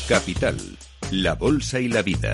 Capital, la bolsa y la vida.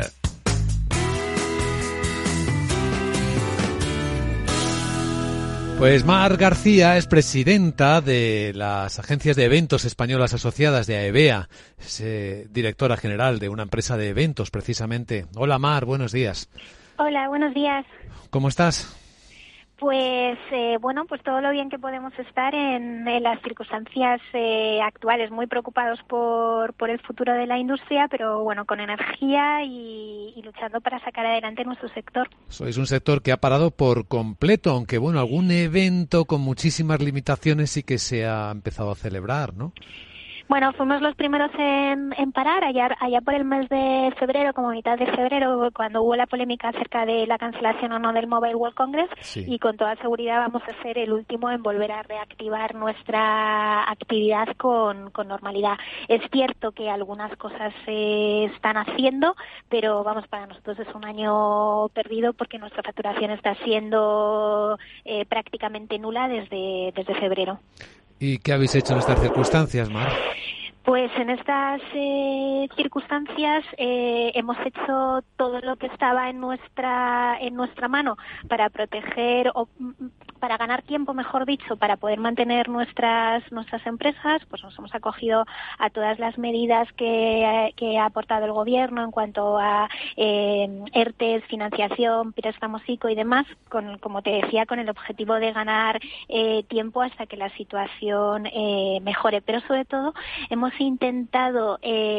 Pues Mar García es presidenta de las agencias de eventos españolas asociadas de AEVEA, es directora general de una empresa de eventos precisamente. Hola Mar, buenos días. Hola, buenos días. ¿Cómo estás? Pues pues todo lo bien que podemos estar en las circunstancias actuales, muy preocupados por el futuro de la industria, pero bueno, con energía y luchando para sacar adelante nuestro sector. Sois un sector que ha parado por completo, aunque bueno, algún evento con muchísimas limitaciones sí que se ha empezado a celebrar, ¿no? Bueno, fuimos los primeros en parar allá por el mes de febrero, como mitad de febrero, cuando hubo la polémica acerca de la cancelación o no del Mobile World Congress, sí. Y con toda seguridad vamos a ser el último en volver a reactivar nuestra actividad con normalidad. Es cierto que algunas cosas se están haciendo, pero vamos, para nosotros es un año perdido porque nuestra facturación está siendo prácticamente nula desde febrero. ¿Y qué habéis hecho en estas circunstancias, Mar? Pues en estas circunstancias hemos hecho todo lo que estaba en nuestra mano para proteger o para ganar tiempo, mejor dicho, para poder mantener nuestras empresas. Pues nos hemos acogido a todas las medidas que ha aportado el gobierno en cuanto a ERTEs, financiación, préstamos ICO y demás, como te decía, con el objetivo de ganar tiempo hasta que la situación mejore. Pero sobre todo hemos intentado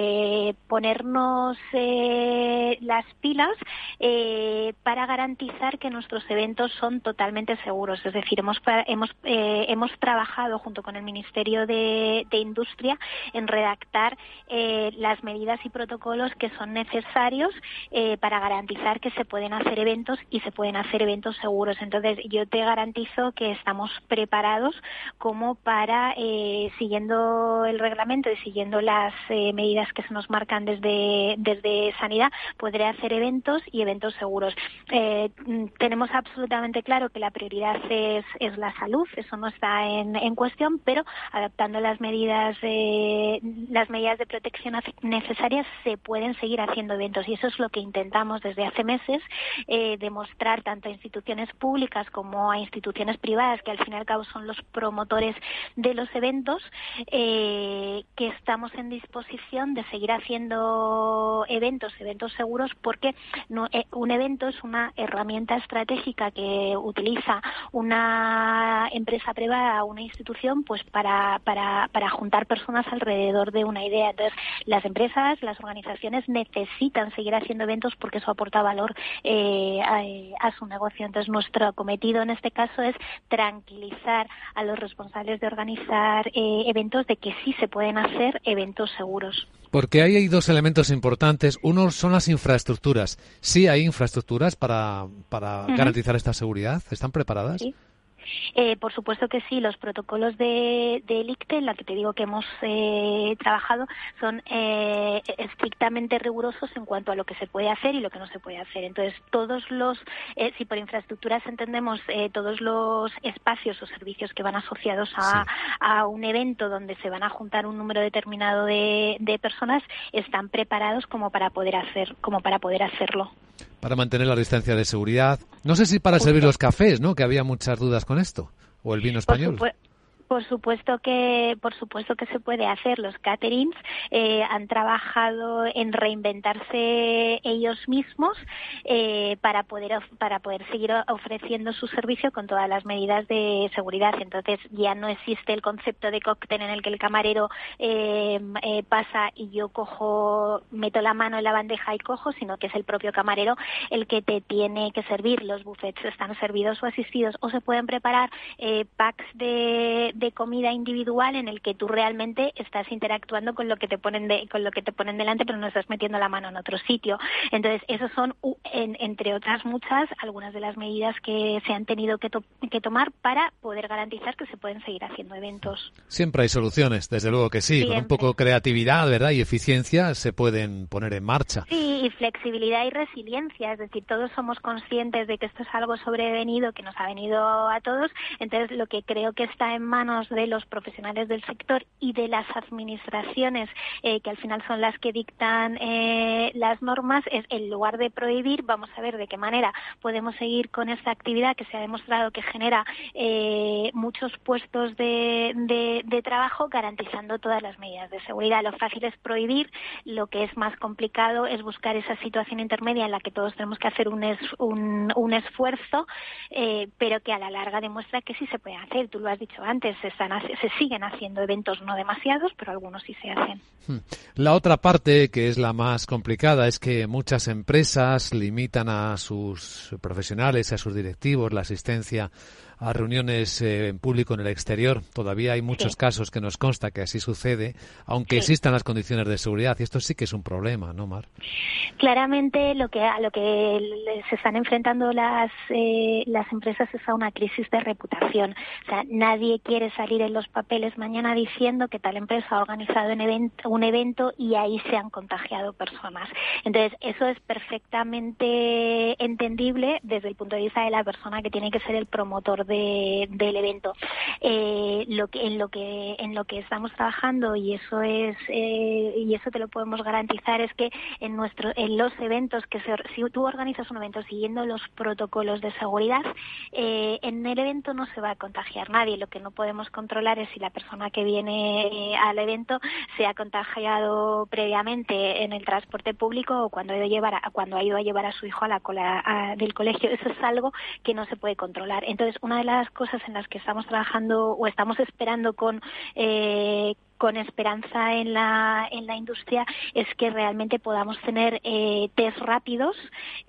ponernos las pilas para garantizar que nuestros eventos son totalmente seguros. Es decir, hemos trabajado junto con el Ministerio de Industria en redactar las medidas y protocolos que son necesarios para garantizar que se pueden hacer eventos y se pueden hacer eventos seguros. Entonces, yo te garantizo que estamos preparados como para, siguiendo el reglamento y siguiendo las medidas que se nos marcan desde Sanidad, poder hacer eventos y eventos seguros. Tenemos absolutamente claro que la prioridad es la salud, eso no está en cuestión, pero adaptando las medidas de protección necesarias se pueden seguir haciendo eventos, y eso es lo que intentamos desde hace meses, demostrar tanto a instituciones públicas como a instituciones privadas, que al fin y al cabo son los promotores de los eventos, que estamos en disposición de seguir haciendo eventos seguros, porque un evento es una herramienta estratégica que utiliza una empresa privada o una institución pues para juntar personas alrededor de una idea. Entonces, las empresas, las organizaciones necesitan seguir haciendo eventos porque eso aporta valor a su negocio. Entonces, nuestro cometido en este caso es tranquilizar a los responsables de organizar eventos de que sí se pueden hacer eventos seguros. Porque ahí hay dos elementos importantes. Uno son las infraestructuras. ¿Sí hay infraestructuras para garantizar esta seguridad? ¿Están preparadas? Sí. Por supuesto que sí. Los protocolos del ICTE, en la que te digo que hemos trabajado, son estrictamente rigurosos en cuanto a lo que se puede hacer y lo que no se puede hacer. Entonces, si por infraestructuras entendemos todos los espacios o servicios que van asociados a un evento donde se van a juntar un número determinado de personas, están preparados como para poder hacerlo. Para mantener la distancia de seguridad. No sé si para servir los cafés, ¿no? Que había muchas dudas con esto. O el vino español. Por supuesto que se puede hacer. Los caterings han trabajado en reinventarse ellos mismos para poder seguir ofreciendo su servicio con todas las medidas de seguridad. Entonces ya no existe el concepto de cóctel en el que el camarero pasa y yo meto la mano en la bandeja y cojo, sino que es el propio camarero el que te tiene que servir. Los buffets están servidos o asistidos, o se pueden preparar packs de comida individual en el que tú realmente estás interactuando con lo que te ponen delante, pero no estás metiendo la mano en otro sitio. Entonces, esos son, entre otras muchas, algunas de las medidas que se han tenido que tomar para poder garantizar que se pueden seguir haciendo eventos. Siempre hay soluciones, desde luego que sí. Siempre. Con un poco de creatividad, ¿verdad?, y eficiencia se pueden poner en marcha. Sí, y flexibilidad y resiliencia. Es decir, todos somos conscientes de que esto es algo sobrevenido, que nos ha venido a todos. Entonces, lo que creo que está en manos de los profesionales del sector y de las administraciones que al final son las que dictan las normas, es en lugar de prohibir, vamos a ver de qué manera podemos seguir con esta actividad que se ha demostrado que genera muchos puestos de trabajo, garantizando todas las medidas de seguridad. Lo fácil es prohibir, lo que es más complicado es buscar esa situación intermedia en la que todos tenemos que hacer un esfuerzo, pero que a la larga demuestra que sí se puede hacer. Tú lo has dicho antes, se siguen haciendo eventos, no demasiados, pero algunos sí se hacen. La otra parte, que es la más complicada, es que muchas empresas limitan a sus profesionales, a sus directivos, la asistencia a reuniones en público en el exterior. Todavía hay muchos casos que nos consta que así sucede, aunque existan las condiciones de seguridad. Y esto sí que es un problema, ¿no, Mar? Claramente a lo que se están enfrentando las empresas es a una crisis de reputación. O sea, nadie quiere salir en los papeles mañana diciendo que tal empresa ha organizado un evento y ahí se han contagiado personas. Entonces, eso es perfectamente entendible desde el punto de vista de la persona que tiene que ser el promotor del evento. En lo que estamos trabajando, y eso te lo podemos garantizar, es que en los eventos si tú organizas un evento siguiendo los protocolos de seguridad, en el evento no se va a contagiar nadie. Lo que no podemos controlar es si la persona que viene al evento se ha contagiado previamente en el transporte público o cuando ha ido a llevar a su hijo a la cola del colegio. Eso es algo que no se puede controlar. Entonces, una de las cosas en las que estamos trabajando o estamos esperando con esperanza en la industria es que realmente podamos tener test rápidos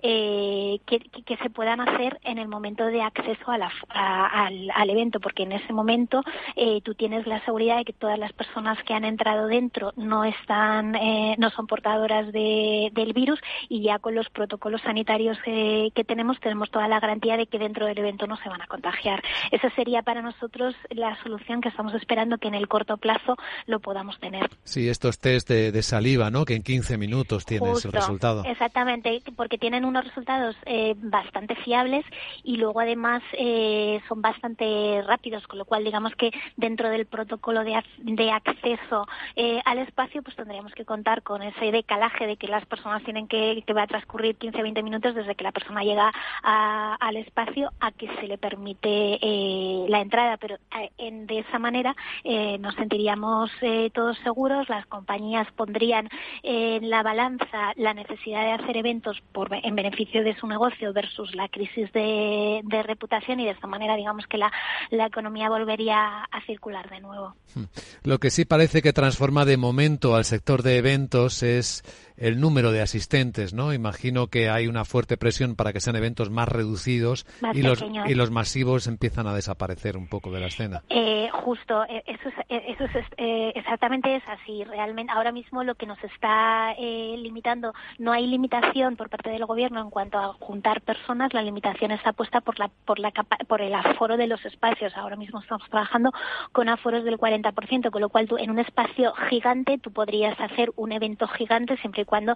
que se puedan hacer en el momento de acceso al evento, porque en ese momento tú tienes la seguridad de que todas las personas que han entrado dentro no son portadoras del virus, y ya con los protocolos sanitarios que tenemos toda la garantía de que dentro del evento no se van a contagiar. Esa sería para nosotros la solución que estamos esperando que en el corto plazo lo podamos tener. Sí, estos test de saliva, ¿no? Que en 15 minutos tienes el resultado. Exactamente, porque tienen unos resultados bastante fiables y luego además son bastante rápidos, con lo cual digamos que dentro del protocolo de acceso al espacio pues tendríamos que contar con ese decalaje de que las personas tienen que va a transcurrir 15-20 minutos desde que la persona llega al espacio a que se le permite la entrada, pero de esa manera nos sentiríamos todos seguros. Las compañías pondrían en la balanza la necesidad de hacer eventos en beneficio de su negocio versus la crisis de reputación, y de esta manera digamos que la economía volvería a circular de nuevo. Lo que sí parece que transforma de momento al sector de eventos es el número de asistentes, ¿no? Imagino que hay una fuerte presión para que sean eventos más reducidos y los masivos empiezan a desaparecer un poco de la escena. Justo, eso es exactamente es así. Realmente ahora mismo lo que nos está limitando, no hay limitación por parte del gobierno en cuanto a juntar personas, la limitación está puesta por el aforo de los espacios. Ahora mismo estamos trabajando con aforos del 40%, con lo cual tú en un espacio gigante tú podrías hacer un evento gigante siempre y cuando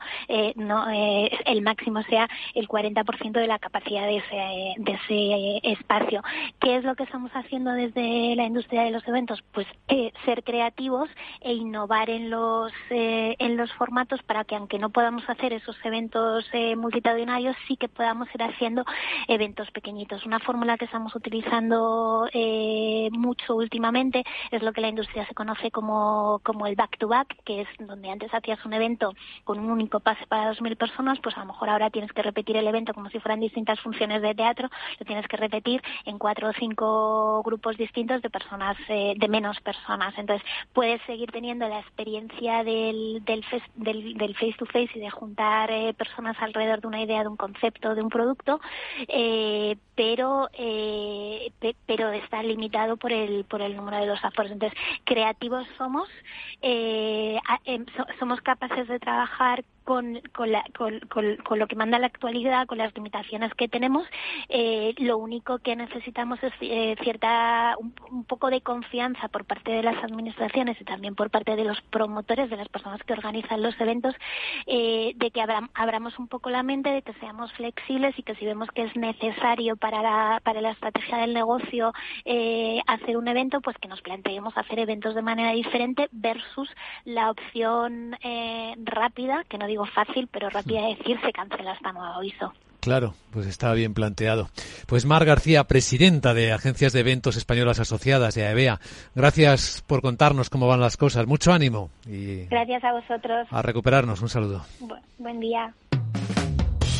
el máximo sea el 40% de la capacidad de ese espacio. ¿Qué es lo que estamos haciendo desde la industria de los eventos? Pues ser creativos e innovar en los formatos para que, aunque no podamos hacer esos eventos multitudinarios, sí que podamos ir haciendo eventos pequeñitos. Una fórmula que estamos utilizando mucho últimamente es lo que la industria se conoce como el back-to-back, que es donde antes hacías un evento con un único pase para 2.000 personas, pues a lo mejor ahora tienes que repetir el evento como si fueran distintas funciones de teatro, lo tienes que repetir en 4 o 5 grupos distintos de personas, de menos personas. Entonces puedes seguir teniendo la experiencia del face to face y de juntar personas alrededor de una idea, de un concepto, de un producto, pero está limitado por el número de los aforos. Entonces, creativos somos capaces de trabajar con lo que manda la actualidad, con las limitaciones que tenemos. Lo único que necesitamos es un poco de confianza por parte de las administraciones instituciones y también por parte de los promotores, de las personas que organizan los eventos, de que abramos un poco la mente, de que seamos flexibles y que si vemos que es necesario para la estrategia del negocio hacer un evento, pues que nos planteemos hacer eventos de manera diferente versus la opción rápida, que no digo fácil, pero rápida de decir, se cancela esta nueva ISO. Claro, pues está bien planteado. Pues Mar García, presidenta de Agencias de Eventos Españolas Asociadas de AEVEA, gracias por contarnos cómo van las cosas. Mucho ánimo y gracias a vosotros. A recuperarnos. Un saludo. Buen día.